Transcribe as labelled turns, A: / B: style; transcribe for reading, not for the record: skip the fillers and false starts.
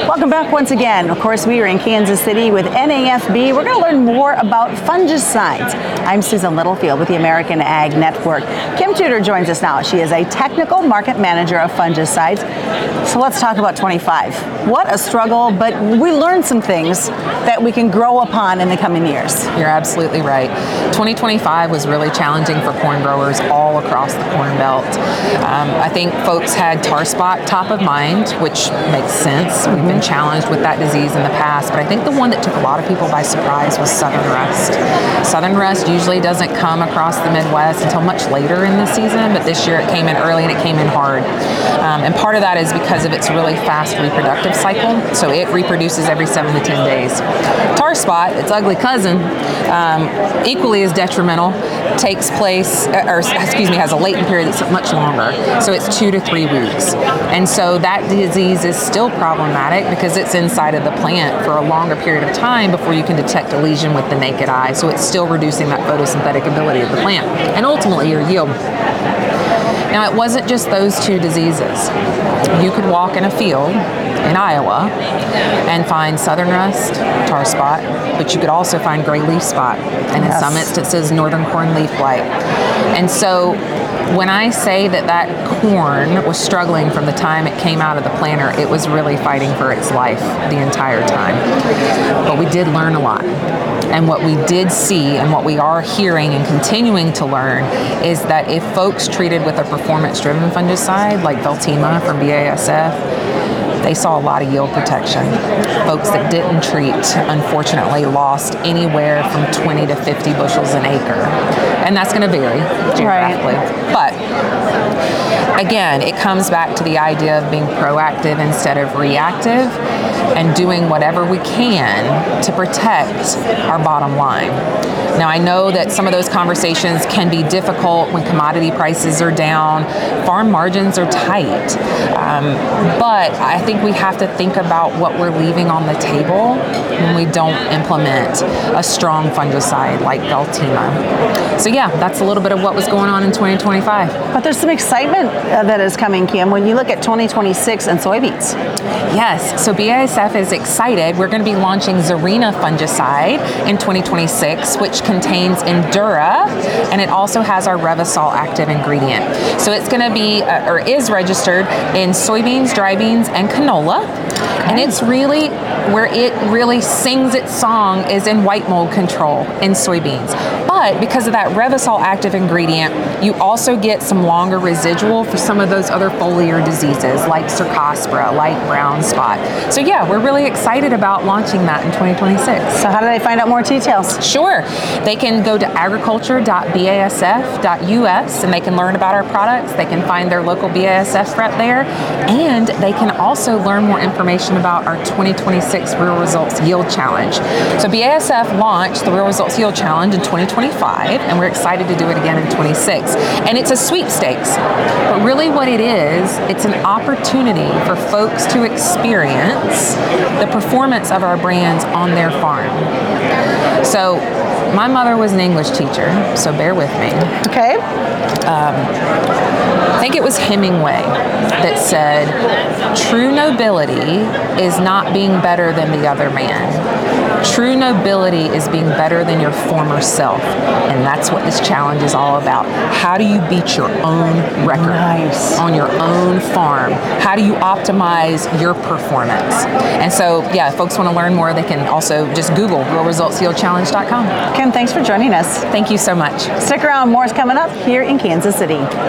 A: Welcome back once again. Of course, we are in Kansas City with NAFB. We're going to learn more about fungicides. I'm Susan Littlefield with the American Ag Network. Kim Tudor joins us now. She is a technical market manager of fungicides. So let's talk about 25. What a struggle, but we learned some things that we can grow upon in the coming years.
B: You're absolutely right. 2025 was really challenging for corn growers all across the Corn Belt. I think folks had tar spot top of mind, which makes sense. We've been challenged with that disease in the past, but I think the one that took a lot of people by surprise was southern rust. Southern rust usually doesn't come across the Midwest until much later in the season, but this year it came in early and it came in hard. And part of that is because of its really fast reproductive cycle, so it reproduces every 7 to 10 days. Tar spot, its ugly cousin, equally as detrimental, takes place, has a latent period that's much longer, so it's 2 to 3 weeks. And so that disease is still problematic because it's inside of the plant for a longer period of time before you can detect a lesion with the naked eye, so it's still reducing that photosynthetic ability of the plant, and ultimately your yield. Now, it wasn't just those two diseases. You could walk in a field in Iowa and find southern rust, tar spot, but you could also find gray leaf spot, and in some instances, northern corn leaf blight. And so when I say that corn was struggling from the time it came out of the planter, it was really fighting for its life the entire time. But we did learn a lot. And what we did see and what we are hearing and continuing to learn is that if folks treated with a performance-driven fungicide like Veltima from BASF, they saw a lot of yield protection. Folks that didn't treat, unfortunately, lost anywhere from 20 to 50 bushels an acre. And that's going to vary geographically. Right. But again, it comes back to the idea of being proactive instead of reactive and doing whatever we can to protect our bottom line. Now, I know that some of those conversations can be difficult when commodity prices are down, farm margins are tight, but I think we have to think about what we're leaving on the table when we don't implement a strong fungicide like Veltima. So yeah, that's a little bit of what was going on in 2025.
A: But there's some excitement that is coming, Kim, when you look at 2026 and soybeans.
B: Yes, so BASF is excited. We're going to be launching Zarina fungicide in 2026, which contains Endura, and it also has our Revasol active ingredient. So it's going to be, or is registered in soybeans, dry beans, and canola. And it's really, where it really sings its song is in white mold control in soybeans. But because of that Revasol active ingredient, you also get some longer residual for some of those other foliar diseases like Cercospora, like brown spot. So yeah, we're really excited about launching that in 2026.
A: So how do they find out more details?
B: Sure. They can go to agriculture.basf.us and they can learn about our products. They can find their local BASF rep there, and they can also learn more information about our 2026 Real Results Yield Challenge. So BASF launched the Real Results Yield Challenge in 2025, and we're excited to do it again in 26. And it's a sweepstakes, but really what it is, it's an opportunity for folks to experience the performance of our brands on their farm. So my mother was an English teacher, so bear with me.
A: Okay.
B: I think it was Hemingway that said, true nobility is not being better than the other man. True nobility is being better than your former self. And that's what this challenge is all about. How do you beat your own record on your own farm? How do you optimize your performance? And so, yeah, if folks want to learn more, they can also just Google realresultsyieldchallenge.com.
A: Kim, thanks for joining us.
B: Thank you so much.
A: Stick around, more is coming up here in Kansas City.